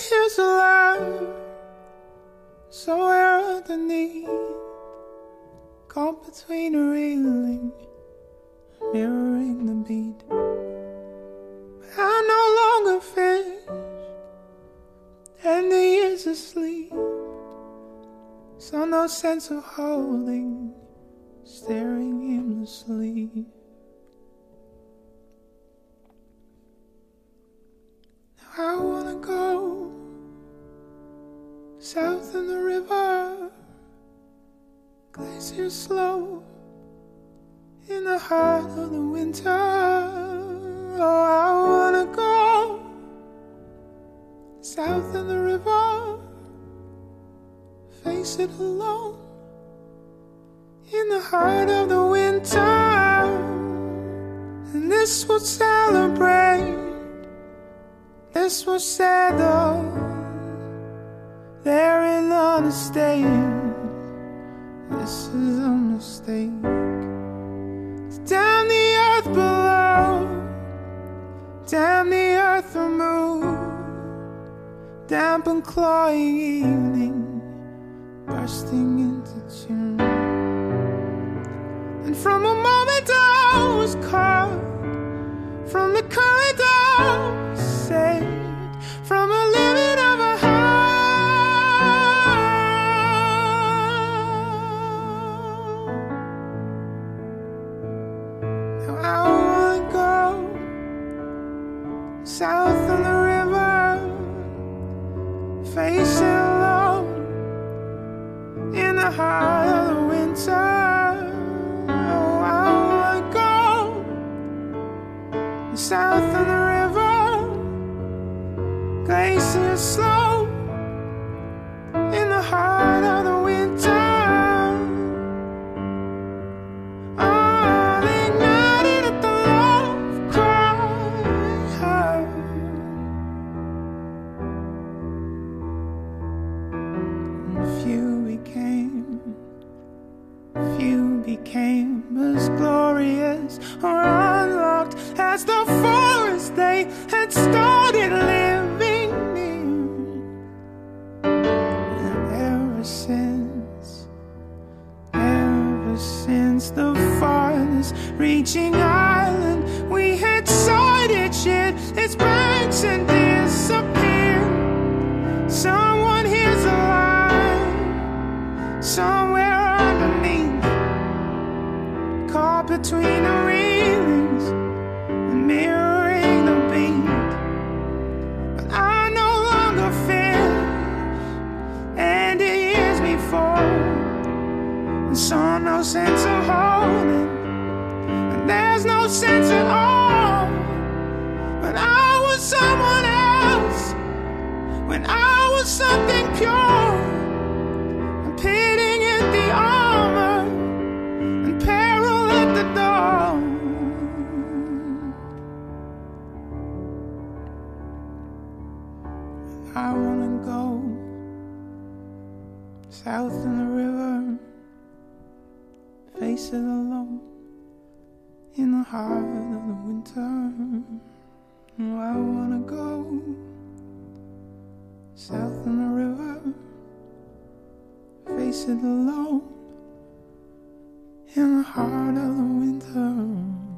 hears a laugh somewhere underneath, caught between a railing, mirroring the beat. But I no longer fish, and the years asleep, so no sense of holding, staring aimlessly. Now I wanna go south in the river, glacier slow, in the heart of the winter. Oh, I wanna go south in the river, face it alone, in the heart of the winter. And this will celebrate, this will settle, there ain't understanding. This is a mistake. Damn the earth below, damn the earth removed, damp and cloying evening, bursting into tune. And from a moment I was caught, from the current I was saved, from a limit of a heart. Now I wanna go south of the river, face it alone, in the heart of the winter. Oh, I wanna go south of the river, glacier slow, in the heart of the winter. Oh, ignited at the love cry. Few became as glorious or unlocked as the forest they had started living in. And ever since the farthest reaching island we had sighted shit its banks and disappeared. Someone hears a line somewhere underneath, caught between the railings and mirroring the beat. But I no longer fish, and it years before, and so no sense of holding, and there's no sense at all. But I was someone else, when I was something pure, and pitting at the armor, and peril at the door. I wanna go south in the river, face it alone, in the heart of the winter. Oh, I wanna go south in the river, face it alone, in the heart of the winter.